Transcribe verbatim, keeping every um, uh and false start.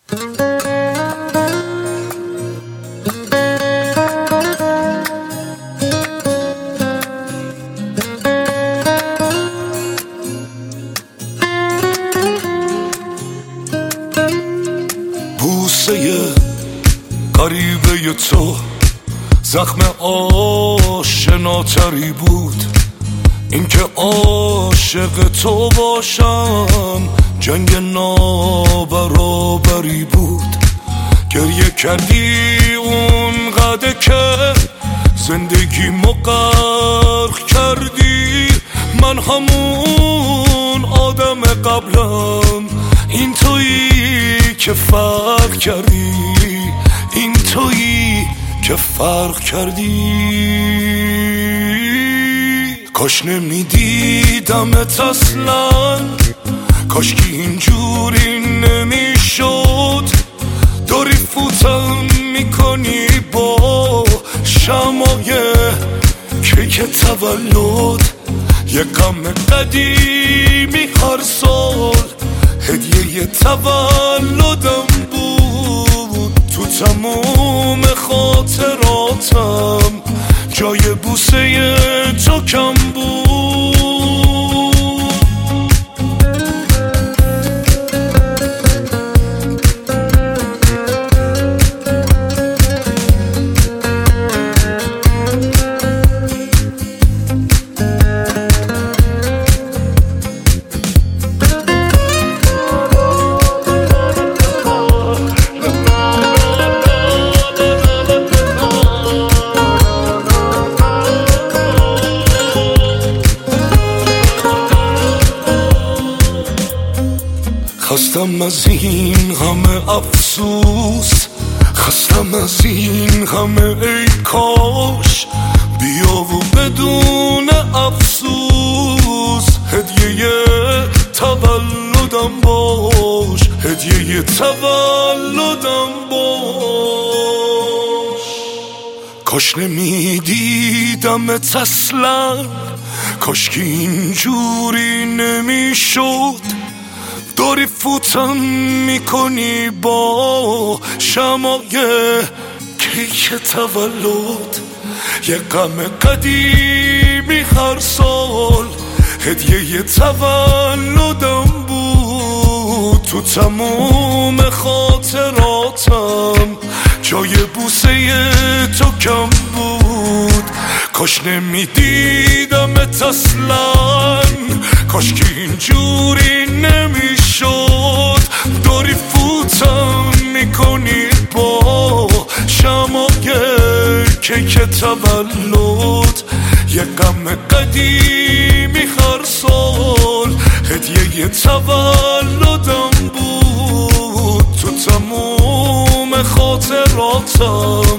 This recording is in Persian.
بوسه غریبه تو زخم آشناتری بود، اینکه عاشق تو باشم جنگ نابرابری بود. گریه کردی اونقدر که زندگی مغرق کردی، من همون آدم قبلم، این تویی که فرق کردی، این تویی که فرق کردی. کاش نمیدیدمت اصلا، کاش که اینجوری نمیشد. داری فوتم میکنی با شمای کیک تولد، یه غم قدیمی هر سال هدیه تولدم بود. تو تموم خاطراتم جای بوسه تو کم بود. خستم از این همه افسوس، خستم از این همه ای کاش. بیا و بدون افسوس هدیه تولدم باش، هدیه تولدم باش. کاش نمیدیدمت اصلا، کاش که اینجوری نمیشد. داری فوتم میکنی با شمای کیک تولد، یه غم قدیمی هر سال هدیه تولدم بود. تو تموم خاطراتم جای بوسه تو کم بود. کاش نمیدیدمت اصلا، کاش که اینجوری نمیشد. داری فوتم میکنی با شمای کیک تولد، یه غم قدیمی هر سال هدیه تولدم بود. تو تموم خاطراتم